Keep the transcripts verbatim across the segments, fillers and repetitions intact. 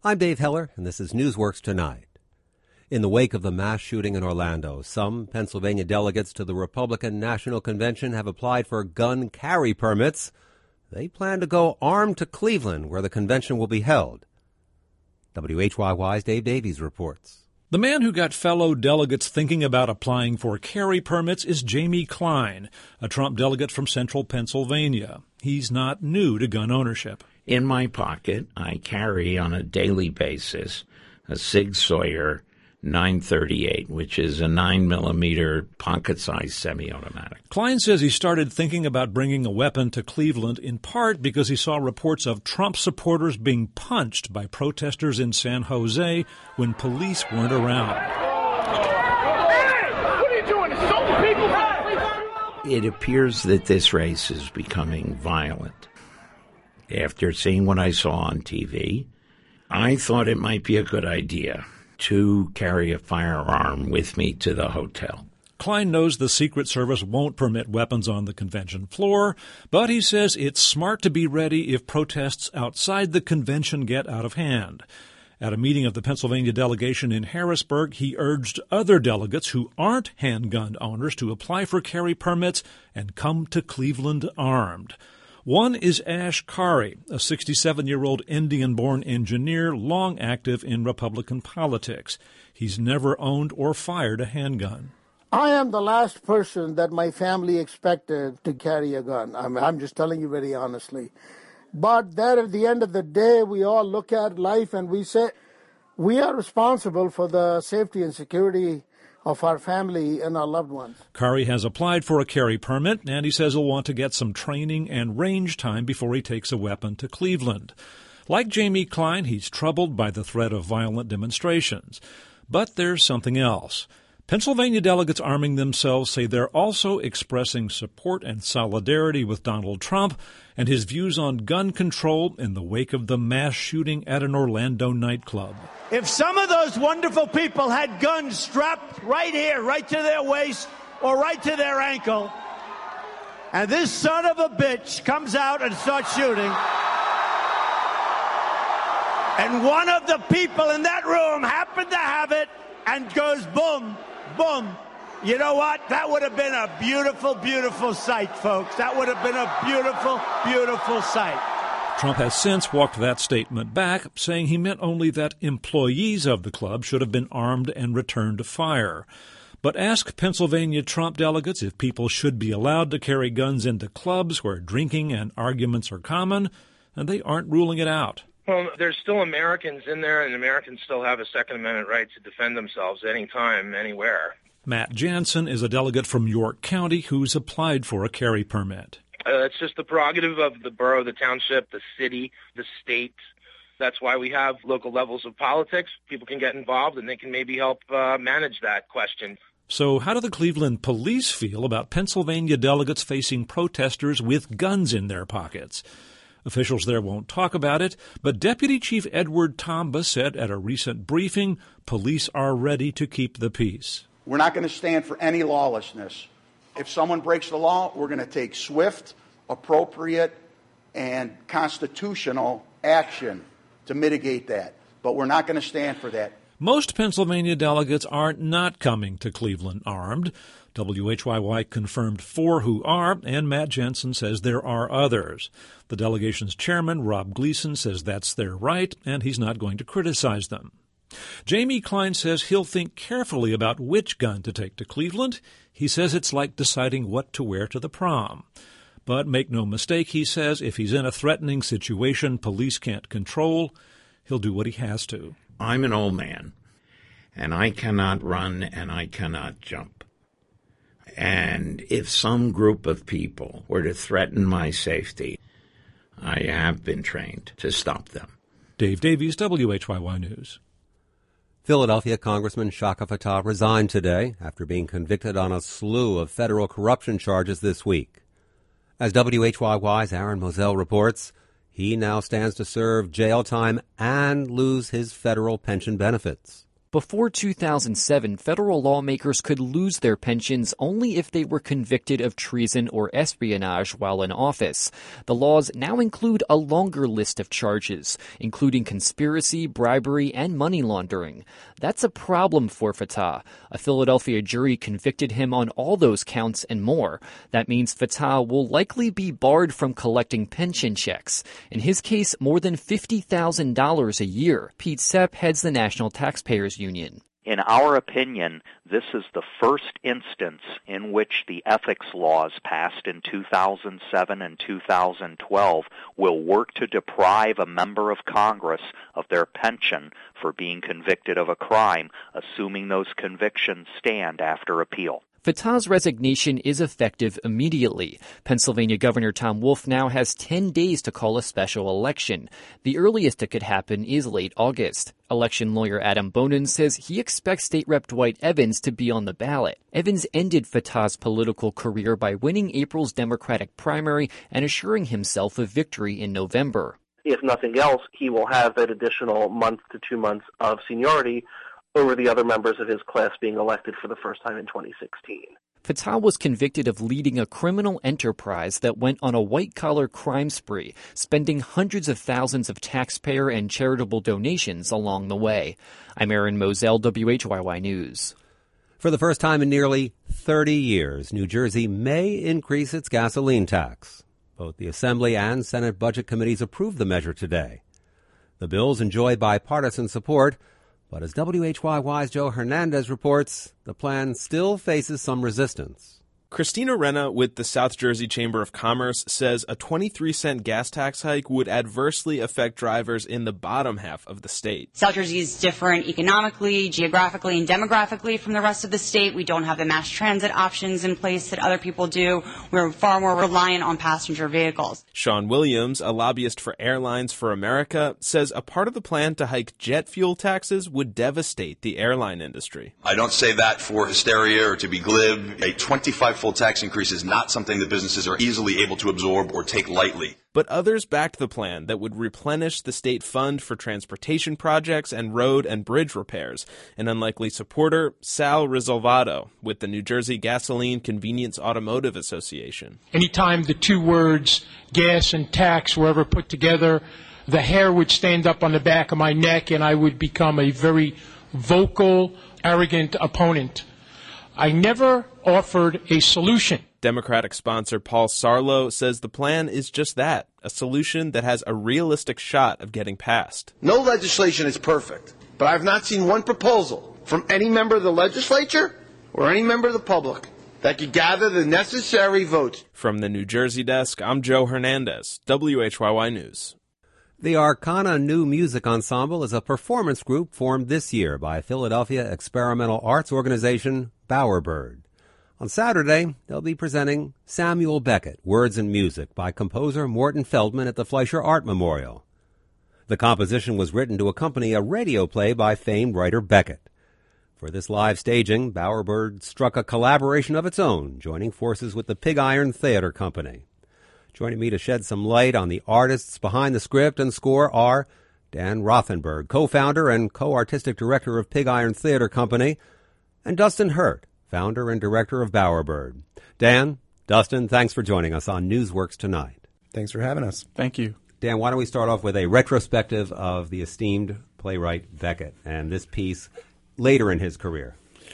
I'm Dave Heller, and this is Newsworks Tonight. In the wake of the mass shooting in Orlando, some Pennsylvania delegates to the Republican National Convention have applied for gun carry permits. They plan to go armed to Cleveland, where the convention will be held. W H Y Y's Dave Davies reports. The man who got fellow delegates thinking about applying for carry permits is Jamie Klein, a Trump delegate from central Pennsylvania. He's not new to gun ownership. In my pocket, I carry on a daily basis a Sig Sauer nine thirty-eight, which is a nine millimeter pocket-sized semi-automatic. Klein says he started thinking about bringing a weapon to Cleveland in part because he saw reports of Trump supporters being punched by protesters in San Jose when police weren't around. Hey! What are you doing? Assaulting people? It appears that this race is becoming violent. After seeing what I saw on T V, I thought it might be a good idea to carry a firearm with me to the hotel. Klein knows the Secret Service won't permit weapons on the convention floor, but he says it's smart to be ready if protests outside the convention get out of hand. At a meeting of the Pennsylvania delegation in Harrisburg, he urged other delegates who aren't handgun owners to apply for carry permits and come to Cleveland armed. One is Ash Kari, a sixty-seven-year-old Indian-born engineer long active in Republican politics. He's never owned or fired a handgun. I am the last person that my family expected to carry a gun. I'm, I'm just telling you very honestly. But there at the end of the day, we all look at life and we say we are responsible for the safety and security of our family and our loved ones. Kari has applied for a carry permit, and he says he'll want to get some training and range time before he takes a weapon to Cleveland. Like Jamie Klein, he's troubled by the threat of violent demonstrations. But there's something else. Pennsylvania delegates arming themselves say they're also expressing support and solidarity with Donald Trump and his views on gun control in the wake of the mass shooting at an Orlando nightclub. If some of those wonderful people had guns strapped right here, right to their waist or right to their ankle, and this son of a bitch comes out and starts shooting, and one of the people in that room happened to have it and goes boom, boom, you know what? That would have been a beautiful, beautiful sight, folks. That would have been a beautiful, beautiful sight. Trump has since walked that statement back, saying he meant only that employees of the club should have been armed and returned to fire. But ask Pennsylvania Trump delegates if people should be allowed to carry guns into clubs where drinking and arguments are common, and they aren't ruling it out. Well, there's still Americans in there, and Americans still have a Second Amendment right to defend themselves anytime, anywhere. Matt Jansen is a delegate from York County who's applied for a carry permit. Uh, it's just the prerogative of the borough, the township, the city, the state. That's why we have local levels of politics. People can get involved, and they can maybe help uh, manage that question. So how do the Cleveland police feel about Pennsylvania delegates facing protesters with guns in their pockets? Officials there won't talk about it, but Deputy Chief Edward Tomba said at a recent briefing, police are ready to keep the peace. We're not going to stand for any lawlessness. If someone breaks the law, we're going to take swift, appropriate, and constitutional action to mitigate that. But we're not going to stand for that. Most Pennsylvania delegates are not coming to Cleveland armed. W H Y Y confirmed four who are, and Matt Jansen says there are others. The delegation's chairman, Rob Gleason, says that's their right, and he's not going to criticize them. Jamie Klein says he'll think carefully about which gun to take to Cleveland. He says it's like deciding what to wear to the prom. But make no mistake, he says, if he's in a threatening situation police can't control, he'll do what he has to. I'm an old man, and I cannot run and I cannot jump. And if some group of people were to threaten my safety, I have been trained to stop them. Dave Davies, W H Y Y News. Philadelphia Congressman Shaka Fattah resigned today after being convicted on a slew of federal corruption charges this week. As W H Y Y's Aaron Moselle reports, he now stands to serve jail time and lose his federal pension benefits. Before two thousand seven, federal lawmakers could lose their pensions only if they were convicted of treason or espionage while in office. The laws now include a longer list of charges, including conspiracy, bribery, and money laundering. That's a problem for Fattah. A Philadelphia jury convicted him on all those counts and more. That means Fattah will likely be barred from collecting pension checks. In his case, more than fifty thousand dollars a year. Pete Sepp heads the National Taxpayers Union. In our opinion, this is the first instance in which the ethics laws passed in two thousand seven and two thousand twelve will work to deprive a member of Congress of their pension for being convicted of a crime, assuming those convictions stand after appeal. Fattah's resignation is effective immediately. Pennsylvania Governor Tom Wolf now has ten days to call a special election. The earliest it could happen is late August. Election lawyer Adam Bonin says he expects State Rep Dwight Evans to be on the ballot. Evans ended Fattah's political career by winning April's Democratic primary and assuring himself a victory in November. If nothing else, he will have an additional month to two months of seniority over the other members of his class being elected for the first time in twenty sixteen. Fattah was convicted of leading a criminal enterprise that went on a white-collar crime spree, spending hundreds of thousands of taxpayer and charitable donations along the way. I'm Aaron Moselle, W H Y Y News. For the first time in nearly thirty years, New Jersey may increase its gasoline tax. Both the Assembly and Senate Budget Committees approved the measure today. The bills enjoy bipartisan support, but as W H Y Y's Joe Hernandez reports, the plan still faces some resistance. Christina Renna with the South Jersey Chamber of Commerce says a twenty-three cent gas tax hike would adversely affect drivers in the bottom half of the state. South Jersey is different economically, geographically, and demographically from the rest of the state. We don't have the mass transit options in place that other people do. We're far more reliant on passenger vehicles. Sean Williams, a lobbyist for Airlines for America, says a part of the plan to hike jet fuel taxes would devastate the airline industry. I don't say that for hysteria or to be glib. A twenty-five full tax increase is not something that businesses are easily able to absorb or take lightly. But others backed the plan that would replenish the state fund for transportation projects and road and bridge repairs. An unlikely supporter, Sal Risolvato, with the New Jersey Gasoline Convenience Automotive Association. Anytime the two words gas and tax were ever put together, the hair would stand up on the back of my neck and I would become a very vocal, arrogant opponent. I never offered a solution. Democratic sponsor Paul Sarlo says the plan is just that, a solution that has a realistic shot of getting passed. No legislation is perfect, but I've not seen one proposal from any member of the legislature or any member of the public that could gather the necessary votes. From the New Jersey desk, I'm Joe Hernandez, W H Y Y News. The Arcana New Music Ensemble is a performance group formed this year by Philadelphia experimental arts organization Bowerbird. On Saturday, they'll be presenting Samuel Beckett, Words and Music, by composer Morton Feldman at the Fleischer Art Memorial. The composition was written to accompany a radio play by famed writer Beckett. For this live staging, Bowerbird struck a collaboration of its own, joining forces with the Pig Iron Theater Company. Joining me to shed some light on the artists behind the script and score are Dan Rothenberg, co-founder and co-artistic director of Pig Iron Theater Company, and Dustin Hurt, founder and director of Bowerbird. Dan, Dustin, thanks for joining us on Newsworks tonight. Thanks for having us. Thank you. Dan, why don't we start off with a retrospective of the esteemed playwright Beckett and this piece later in his career?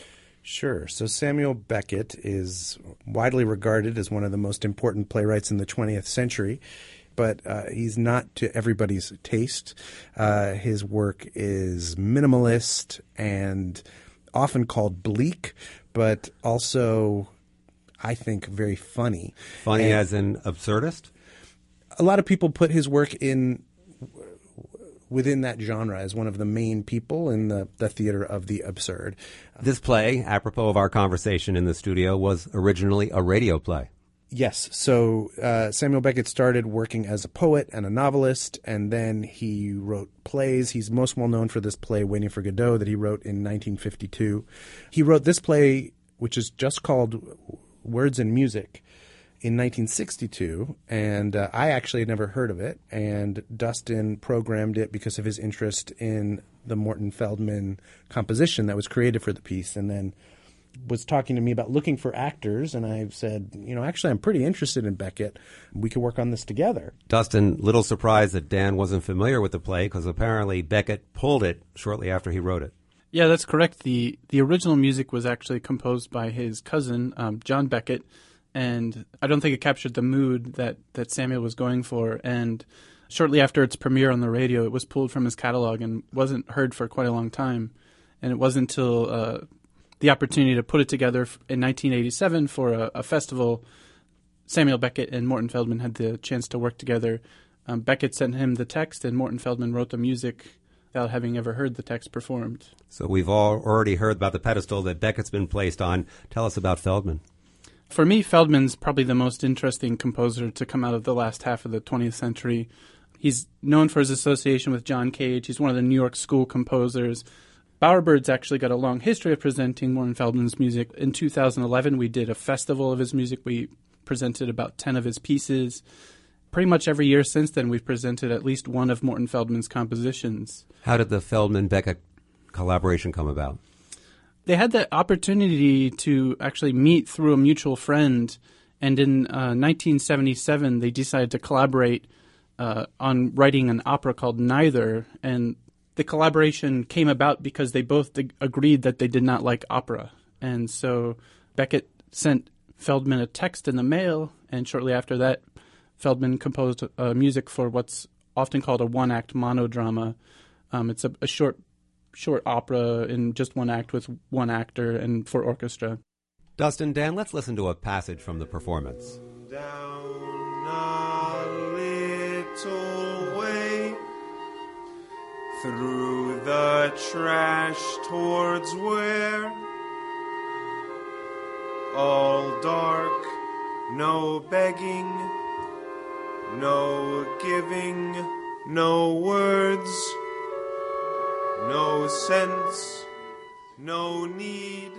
Sure. So Samuel Beckett is widely regarded as one of the most important playwrights in the twentieth century, but uh, he's not to everybody's taste. Uh, his work is minimalist and often called bleak, but also, I think, very funny. Funny and as in absurdist? A lot of people put his work in within that genre as one of the main people in the, the theater of the absurd. This play, apropos of our conversation in the studio, was originally a radio play. Yes. So uh, Samuel Beckett started working as a poet and a novelist, and then he wrote plays. He's most well known for this play, Waiting for Godot, that he wrote in nineteen fifty-two. He wrote this play, which is just called Words and Music, in nineteen sixty-two, and uh, I actually had never heard of it, and Dustin programmed it because of his interest in the Morton Feldman composition that was created for the piece, and then was talking to me about looking for actors, and I said, you know, actually, I'm pretty interested in Beckett. We could work on this together. Dustin, little surprised that Dan wasn't familiar with the play, because apparently Beckett pulled it shortly after he wrote it. Yeah, that's correct. The the original music was actually composed by his cousin, um, John Beckett, and I don't think it captured the mood that, that Samuel was going for. And shortly after its premiere on the radio, it was pulled from his catalog and wasn't heard for quite a long time. And it wasn't until uh, the opportunity to put it together in nineteen eighty-seven for a, a festival, Samuel Beckett and Morton Feldman had the chance to work together. Um, Beckett sent him the text, and Morton Feldman wrote the music without having ever heard the text performed. So we've all already heard about the pedestal that Beckett's been placed on. Tell us about Feldman. For me, Feldman's probably the most interesting composer to come out of the last half of the twentieth century. He's known for his association with John Cage. He's one of the New York School composers. Bowerbird's actually got a long history of presenting Morton Feldman's music. In two thousand eleven, we did a festival of his music. We presented about ten of his pieces. Pretty much every year since then, we've presented at least one of Morton Feldman's compositions. How did the Feldman-Beckett collaboration come about? They had the opportunity to actually meet through a mutual friend, and in uh, nineteen seventy-seven, they decided to collaborate uh, on writing an opera called Neither, and the collaboration came about because they both ag- agreed that they did not like opera. And so Beckett sent Feldman a text in the mail, and shortly after that, Feldman composed uh, music for what's often called a one-act monodrama. Um, it's a, a short short opera in just one act with one actor and for orchestra. Dustin, Dan, let's listen to a passage from the performance. Down a little way through the trash towards where all dark, no begging, no giving, no words, no sense, no need.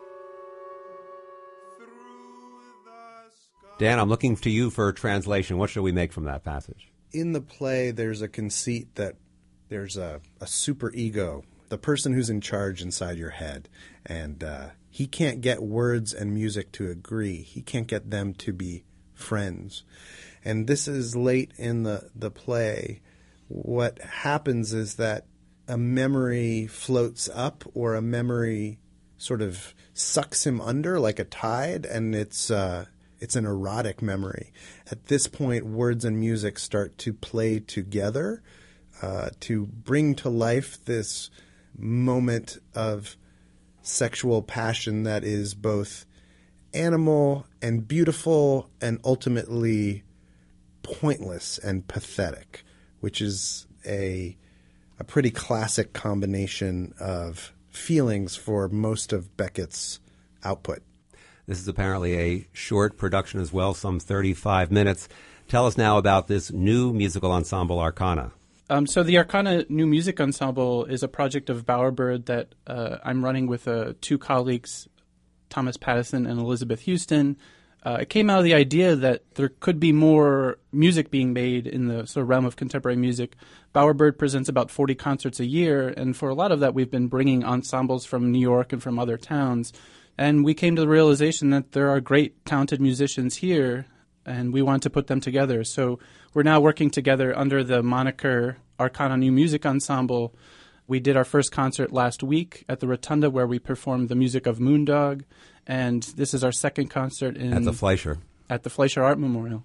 Dan, I'm looking to you for a translation. What should we make from that passage? In the play, there's a conceit that there's a, a super ego, the person who's in charge inside your head, and uh, he can't get words and music to agree. He can't get them to be friends. And this is late in the, the play. What happens is that a memory floats up, or a memory sort of sucks him under like a tide, and it's uh, it's an erotic memory. At this point, words and music start to play together uh, to bring to life this moment of sexual passion that is both animal and beautiful and ultimately pointless and pathetic, which is a a pretty classic combination of feelings for most of Beckett's output. This is apparently a short production as well, some thirty-five minutes. Tell us now about this new musical ensemble, Arcana. Um, so the Arcana New Music Ensemble is a project of Bowerbird that uh, I'm running with uh, two colleagues, Thomas Pattison and Elizabeth Houston. Uh, it came out of the idea that there could be more music being made in the sort of realm of contemporary music. Bowerbird presents about forty concerts a year, and for a lot of that we've been bringing ensembles from New York and from other towns. And we came to the realization that there are great, talented musicians here, and we want to put them together. So we're now working together under the moniker Arcana New Music Ensemble. We did our first concert last week at the Rotunda, where we performed the music of Moondog, and this is our second concert in At the Fleischer. At the Fleischer Art Memorial.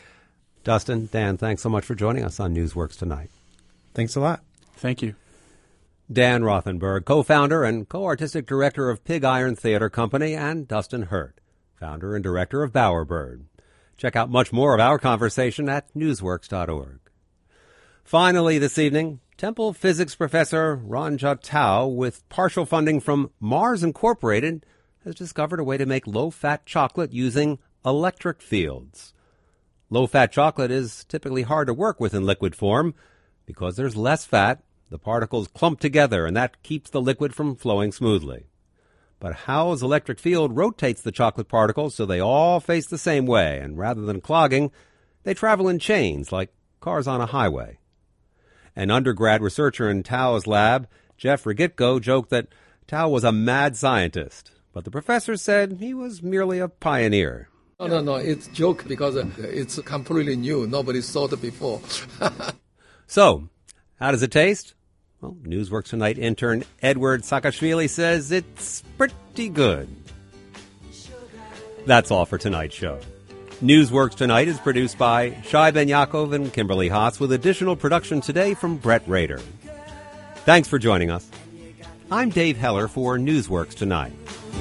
Dustin, Dan, thanks so much for joining us on Newsworks tonight. Thanks a lot. Thank you. Dan Rothenberg, co-founder and co-artistic director of Pig Iron Theater Company, and Dustin Hurt, founder and director of Bowerbird. Check out much more of our conversation at newsworks dot org. Finally this evening, Temple physics professor Ranjat Tao, with partial funding from Mars Incorporated, has discovered a way to make low-fat chocolate using electric fields. Low-fat chocolate is typically hard to work with in liquid form. Because there's less fat, the particles clump together, and that keeps the liquid from flowing smoothly. But Howe's electric field rotates the chocolate particles so they all face the same way, and rather than clogging, they travel in chains like cars on a highway. An undergrad researcher in Tao's lab Jeff Rigitko joked that Tao was a mad scientist, but the professor said he was merely a pioneer. No, no, no, it's a joke because it's completely new. Nobody saw it before. So, how does it taste? Well, Newsworks Tonight intern Edward Saakashvili says it's pretty good. That's all for tonight's show. Newsworks Tonight is produced by Shai Ben Yaakov and Kimberly Haas, with additional production today from Brett Rader. Thanks for joining us. I'm Dave Heller for Newsworks Tonight.